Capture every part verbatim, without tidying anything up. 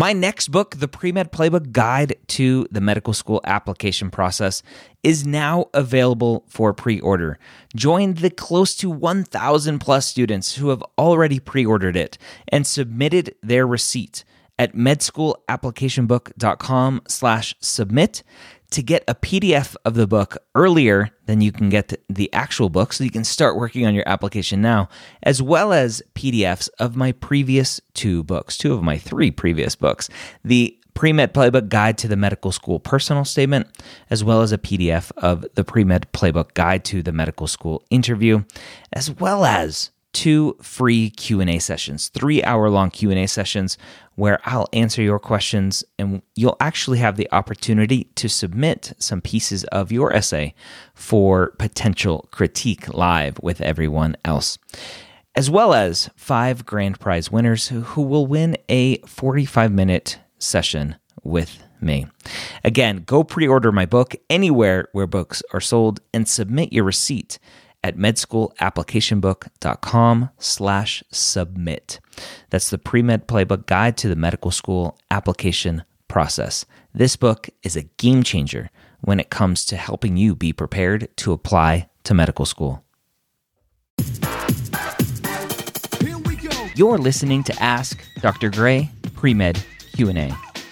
My next book, The Pre-Med Playbook Guide to the Medical School Application Process, is now available for pre-order. Join the close to one thousand plus students who have already pre-ordered it and submitted their receipt at medschoolapplicationbook.com slash submit to get a P D F of the book earlier than you can get the actual book, so you can start working on your application now, as well as P D Fs of my previous two books, two of my three previous books, the Pre-Med Playbook Guide to the Medical School Personal Statement, as well as a P D F of the Pre-Med Playbook Guide to the Medical School Interview, as well as two free Q and A sessions, three hour-long Q and A sessions where I'll answer your questions and you'll actually have the opportunity to submit some pieces of your essay for potential critique live with everyone else, as well as five grand prize winners who, who will win a forty-five minute session with me. Again, go pre-order my book anywhere where books are sold and submit your receipt at medschoolapplicationbook.com slash submit. That's the Pre-Med Playbook Guide to the Medical School Application Process. This book is a game changer when it comes to helping you be prepared to apply to medical school. Here we go. You're listening to Ask Doctor Gray Pre-Med Q and A.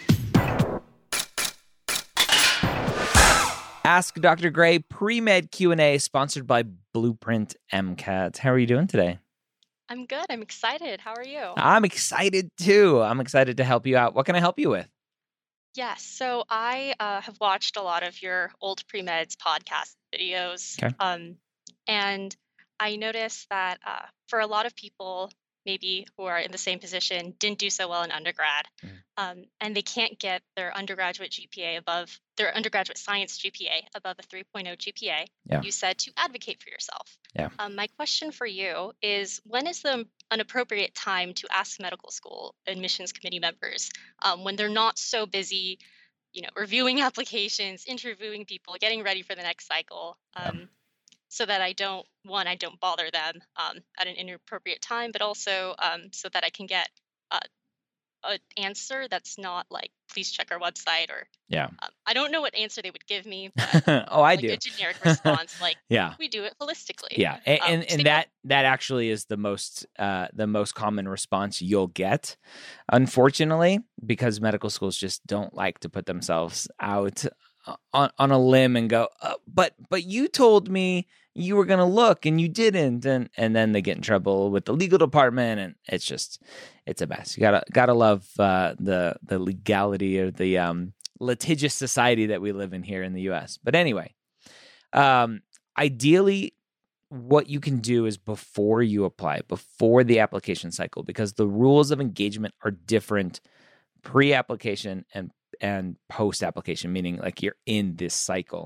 Ask Doctor Gray Pre-Med Q and A, sponsored by Blueprint MCAT. How are you doing today? I'm good. I'm excited. How are you? I'm excited too. I'm excited to help you out. What can I help you with? Yes. So I uh, have watched a lot of your old pre-meds podcast videos. Okay. Um, and I noticed that uh, for a lot of people, maybe who are in the same position, didn't do so well in undergrad, Mm. um, and they can't get their undergraduate G P A above their undergraduate science G P A above a three point oh G P A. Yeah. You said to advocate for yourself. Yeah. Um, my question for you is, when is the an appropriate time to ask medical school admissions committee members um, when they're not so busy, you know, reviewing applications, interviewing people, getting ready for the next cycle? Yeah. Um, so that I don't, one, I don't bother them um, at an inappropriate time, but also um, so that I can get uh, an answer that's not like, please check our website, or Yeah. um, I don't know what answer they would give me, but Oh, I like do. a generic response, like Yeah. we do it holistically. Yeah. And Um, and, so and they that that actually is the most uh, the most common response you'll get, unfortunately, because medical schools just don't like to put themselves out on, on a limb and go, uh, but but you told me you were going to look and you didn't, and and then they get in trouble with the legal department, and it's just it's a mess. You gotta gotta love uh, the the legality of the um, litigious society that we live in here in the U S. But anyway, um, ideally, what you can do is before you apply, before the application cycle, because the rules of engagement are different pre-application and and post-application, meaning like you're in this cycle.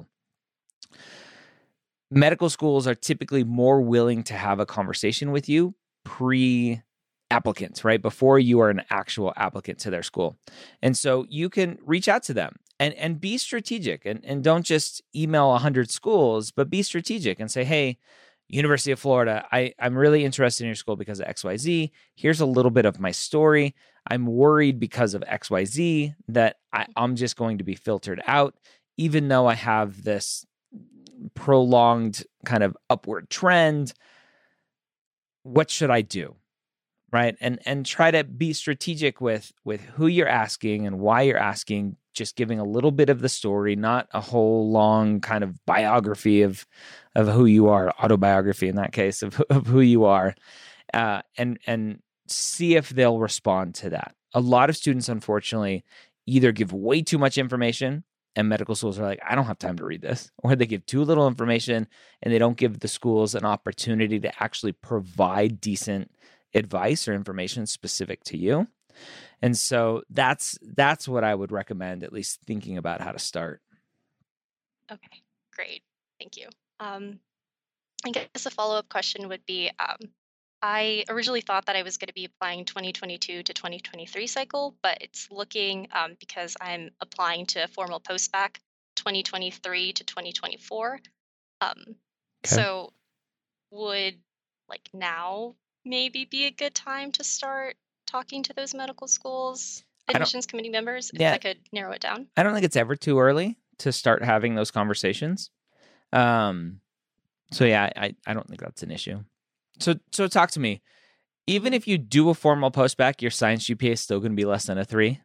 Medical schools are typically more willing to have a conversation with you pre-applicants, right? Before you are an actual applicant to their school. And so you can reach out to them and, and be strategic, and, and don't just email one hundred schools, but be strategic and say, hey, University of Florida, I, I'm really interested in your school because of X Y Z. Here's a little bit of my story. I'm worried because of X Y Z that I, I'm just going to be filtered out, even though I have this prolonged kind of upward trend. What should I do? Right? And and try to be strategic with with who you're asking and why you're asking, just giving a little bit of the story, not a whole long kind of biography of of who you are, autobiography in that case of, of who you are, uh, and and see if they'll respond to that. A lot of students, unfortunately, either give way too much information, and medical schools are like, I don't have time to read this, or they give too little information and they don't give the schools an opportunity to actually provide decent advice or information specific to you. And so that's that's what I would recommend, at least thinking about how to start. Okay, great. Thank you. Um, I guess a follow-up question would be, um, I originally thought that I was going to be applying twenty twenty-two to twenty twenty-three cycle, but it's looking, um, because I'm applying to a formal post-bac twenty twenty-three to twenty twenty-four. Um, Okay. So would like now maybe be a good time to start talking to those medical schools? I don't, admissions committee members, if yeah, I could narrow it down. I don't think it's ever too early to start having those conversations. Um, so yeah, I, I don't think that's an issue. So, so talk to me. Even if you do a formal postbac, your science G P A is still going to be less than a three.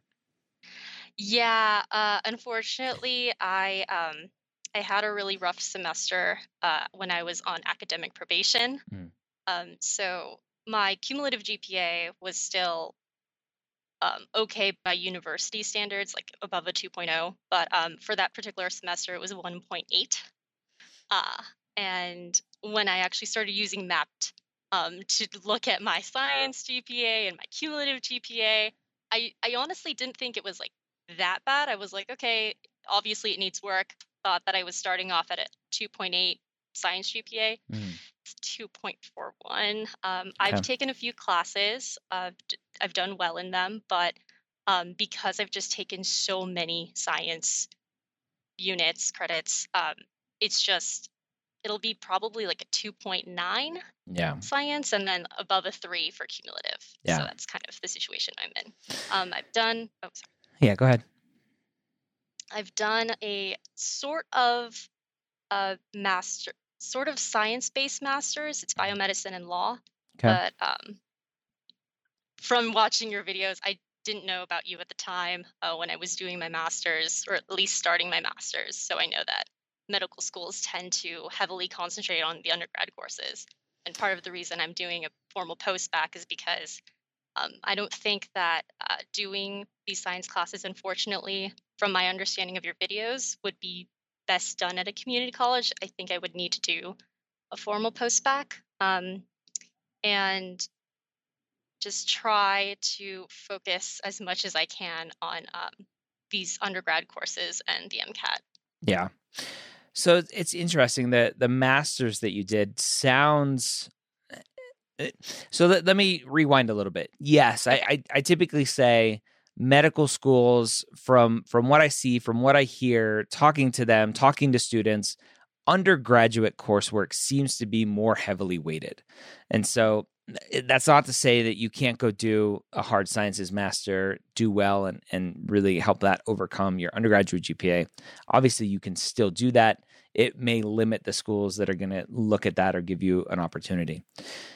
Yeah, uh, unfortunately, I um, I had a really rough semester uh, when I was on academic probation. Mm. Um, so my cumulative G P A was still um, okay by university standards, like above a 2.0. But um, for that particular semester, it was one point eight. Uh, and when I actually started using Mapped um, to look at my science G P A and my cumulative G P A, I, I honestly didn't think it was like that bad. I was like, okay, obviously it needs work. Thought that I was starting off at a two point eight science G P A. Mm. It's two point four one. Um, I've Okay. taken a few classes. Uh, d- I've done well in them, but um, because I've just taken so many science units, credits, um, it's just it'll be probably like a two point nine Yeah. science and then above a three for cumulative. Yeah. So that's kind of the situation I'm in. Um, I've done, oh, sorry. Yeah, go ahead. I've done a sort of a master, sort of science-based masters. It's biomedicine and law. Okay. But um, from watching your videos, I didn't know about you at the time uh, when I was doing my master's, or at least starting my master's. So I know that medical schools tend to heavily concentrate on the undergrad courses. And part of the reason I'm doing a formal post-bac is because um, I don't think that uh, doing these science classes, unfortunately, from my understanding of your videos, would be best done at a community college. I think I would need to do a formal post-bac um, and just try to focus as much as I can on um, these undergrad courses and the MCAT. Yeah. So it's interesting that the master's that you did sounds. So let, let me rewind a little bit. Yes, I, I I typically say medical schools, from from what I see, from what I hear, talking to them, talking to students, undergraduate coursework seems to be more heavily weighted. And so that's not to say that you can't go do a hard sciences master, do well, and, and really help that overcome your undergraduate G P A. Obviously, you can still do that. It may limit the schools that are going to look at that or give you an opportunity.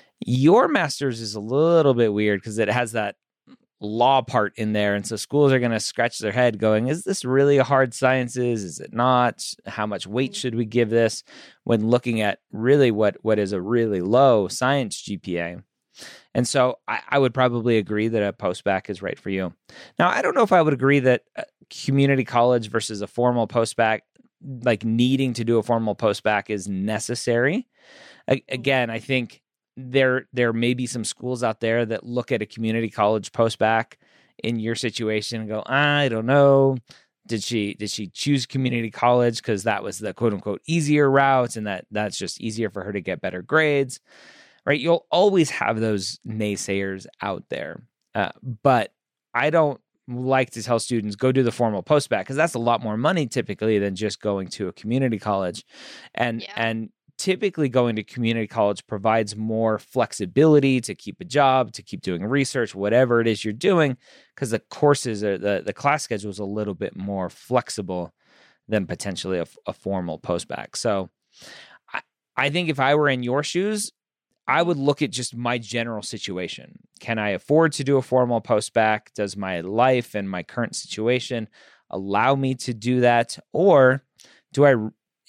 Your master's is a little bit weird because it has that law part in there. And so schools are going to scratch their head going, is this really a hard sciences? Is it not? How much weight should we give this when looking at really what, what is a really low science G P A? And so I, I would probably agree that a post-bac is right for you. Now, I don't know if I would agree that a community college versus a formal post-bac, like needing to do a formal post-bac is necessary. A- again, I think there there may be some schools out there that look at a community college post-bac in your situation and go, I don't know. Did she did she choose community college because that was the quote unquote easier route and that that's just easier for her to get better grades, right? You'll always have those naysayers out there, uh, but I don't like to tell students go do the formal post-bac because that's a lot more money typically than just going to a community college, and Yeah. and. Typically going to community college provides more flexibility to keep a job, to keep doing research, whatever it is you're doing, because the courses or the, the class schedule is a little bit more flexible than potentially a, a formal post-bac. So I, I think if I were in your shoes, I would look at just my general situation. Can I afford to do a formal post-bac? Does my life and my current situation allow me to do that? Or do I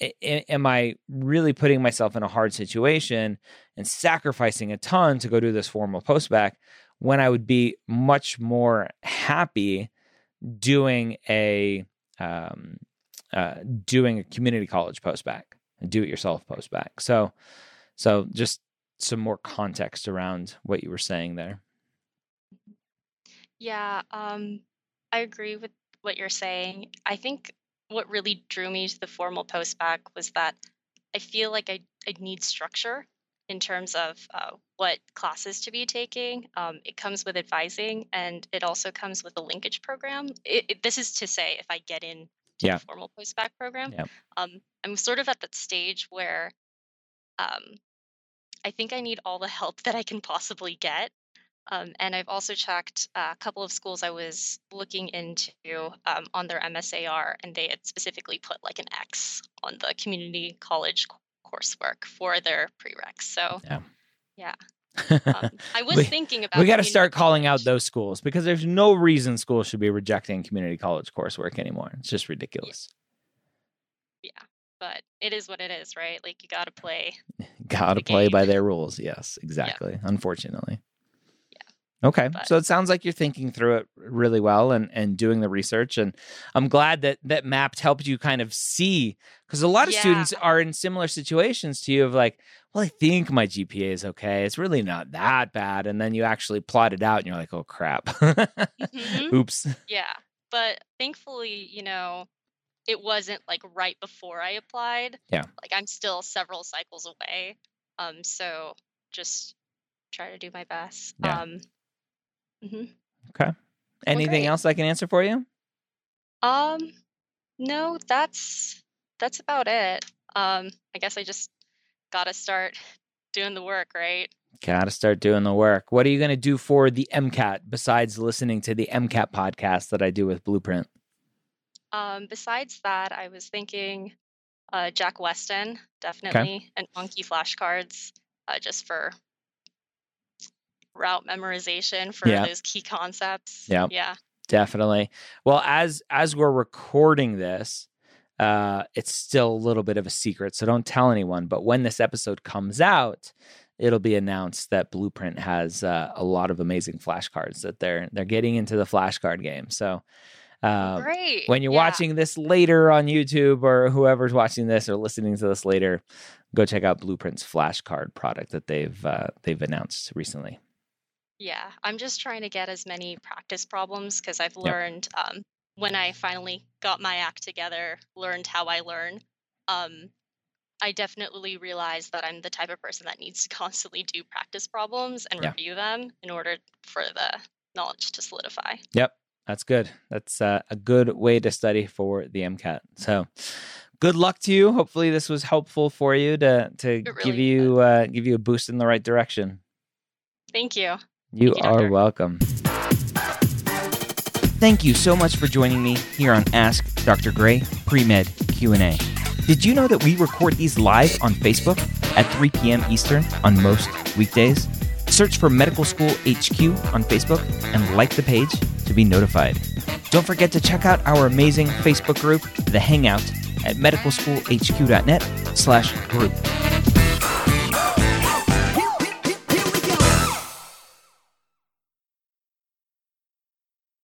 am I really putting myself in a hard situation and sacrificing a ton to go do this formal post-bac when I would be much more happy doing a um, uh, doing a community college post-bac, a do-it-yourself post-bac? So, so just some more context around what you were saying there. Yeah, um, I agree with what you're saying. I think what really drew me to the formal post-bac was that I feel like I, I need structure in terms of uh, what classes to be taking. Um, it comes with advising, and it also comes with a linkage program. It, it, this is to say, if I get in to Yeah. the formal post-bac program, Yeah. um, I'm sort of at that stage where um, I think I need all the help that I can possibly get. Um, and I've also checked uh, a couple of schools I was looking into um, on their M S A R, and they had specifically put like an X on the community college c- coursework for their prereqs. So Yeah. yeah, um, I was we, thinking about we got to community start calling out college. those schools because there's no reason schools should be rejecting community college coursework anymore. It's just ridiculous. Yeah, but it is what it is, right? Like you got to play. Got to the play game. by their rules. Yes, exactly. Unfortunately. Okay. But- So it sounds like you're thinking through it really well and, and doing the research. And I'm glad that that Mappd helped you kind of see, because a lot of Yeah. students are in similar situations to you of like, well, I think my G P A is okay. It's really not that bad. And then you actually plot it out and you're like, oh, crap. Mhm. Oops. Yeah, but thankfully, you know, it wasn't like right before I applied. Yeah. Like I'm still several cycles away. Um, so just try to do my best. Yeah. Um, mhm. Anything great. else I can answer for you? Um, no, that's that's about it. Um, I guess I just gotta start doing the work, right? Got to start doing the work. What are you going to do for the MCAT besides listening to the MCAT podcast that I do with Blueprint? Um, besides that, I was thinking uh, Jack Weston, definitely, and Monkey flashcards, uh, just for route memorization for Yeah. those key concepts. Yep. Yeah. Definitely. Well, as as we're recording this, uh, it's still a little bit of a secret, so don't tell anyone. But when this episode comes out, it'll be announced that Blueprint has uh, a lot of amazing flashcards that they're they're getting into the flashcard game. So uh, Great. when you're Yeah. watching this later on YouTube, or whoever's watching this or listening to this later, go check out Blueprint's flashcard product that they've uh, they've announced recently. Yeah, I'm just trying to get as many practice problems because I've learned um, when I finally got my act together, learned how I learn. Um, I definitely realized that I'm the type of person that needs to constantly do practice problems and Yeah. review them in order for the knowledge to solidify. Yep, that's good. That's uh, a good way to study for the MCAT. So, good luck to you. Hopefully, this was helpful for you to to It give really you uh, give you a boost in the right direction. Thank you. You Thank you, are Doctor welcome. Thank you so much for joining me here on Ask Doctor Gray Pre-Med Q and A. Did you know that we record these live on Facebook at three p.m. Eastern on most weekdays? Search for Medical School H Q on Facebook and like the page to be notified. Don't forget to check out our amazing Facebook group, The Hangout, at medicalschoolhq.net slash group.